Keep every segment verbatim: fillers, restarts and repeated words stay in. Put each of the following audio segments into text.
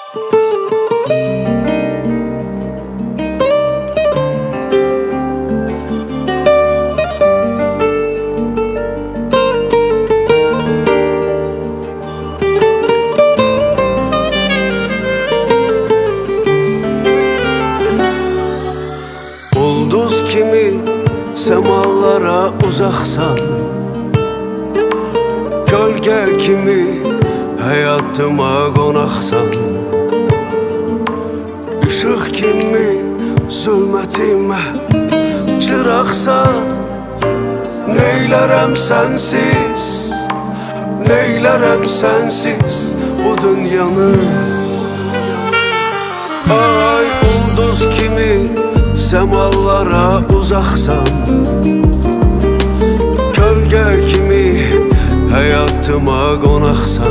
Ulduz kimi semalara uzaksan, gölge kimi hayatıma qonaqsan, ışıq kimi zulmətimə çıraqsan. Neylərəm sənsiz, neylərəm sənsiz bu dünyanı. Ay ulduz kimi semalara uzaksan, gölge kimi hayatıma qonaqsan,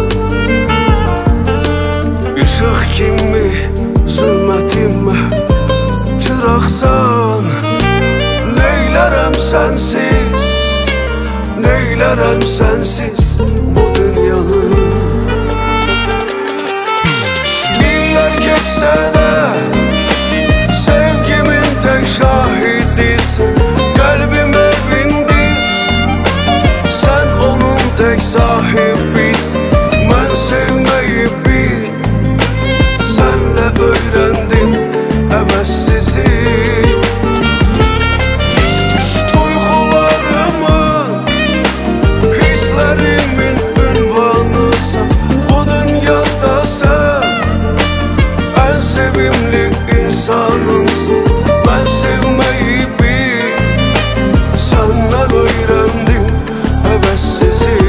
ışıq kimi zulmətimə çıraqsan. Neylərəm sənsiz, neylərəm sənsiz bu dünyanı. İllər keçsə də sevgimin tek şahidisin. Kalbim evindir, sen onun tek sahibisin. Ben sevmeyi bil, senle öğrendim əvəzsizi. Duygularımın, hislerimin ünvanısan. Bu dünyada sen en sevimli insanımsın. Ben sevmeyi bil, senden öğrendim əvəzsizi.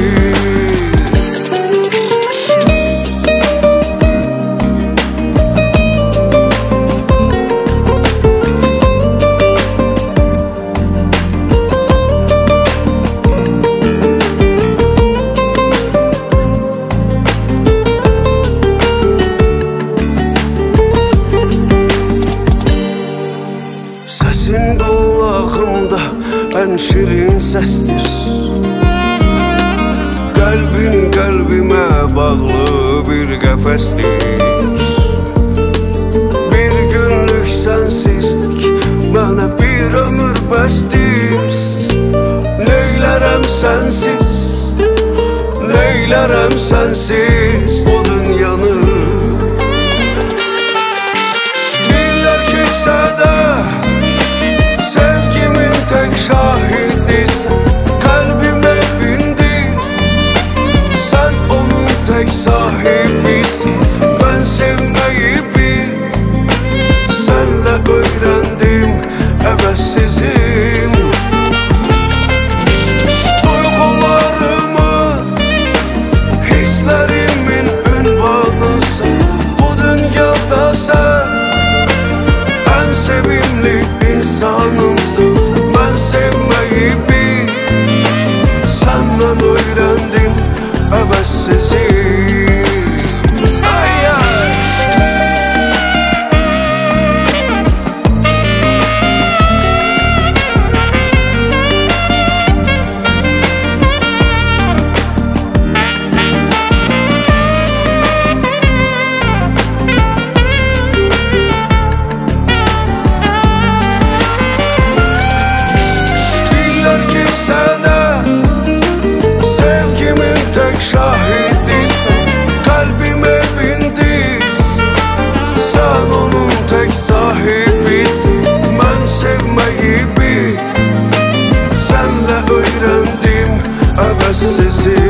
Səsin qulağımda ən şirin səsdir. Qəlbin qəlbimə bağlı bir qəfəsdir. Bir günlük sənsizlik mənə bir ömür bəsdir. Neylərəm sənsiz, neylərəm sənsiz bu dünyanı. İllər keçsə də sevgimin tek şahidisin. Kalbim evindir, sen onun tek sahibisin. Ben sevmeyi bil, senle öğrendim əvəzsizim. Duygularımın, hislerimin ünvanısan. Bu dünyada sen en sevimli insanımsın. Ben sevmeyi bil, senden öğrendim əvəzsizim. Ay ay. Sevgimin tek şahidisin. Kalbim evindir, sen onun tek sahibisin. Ben sevmeyi bil, senle öğrendim əvəzsizi.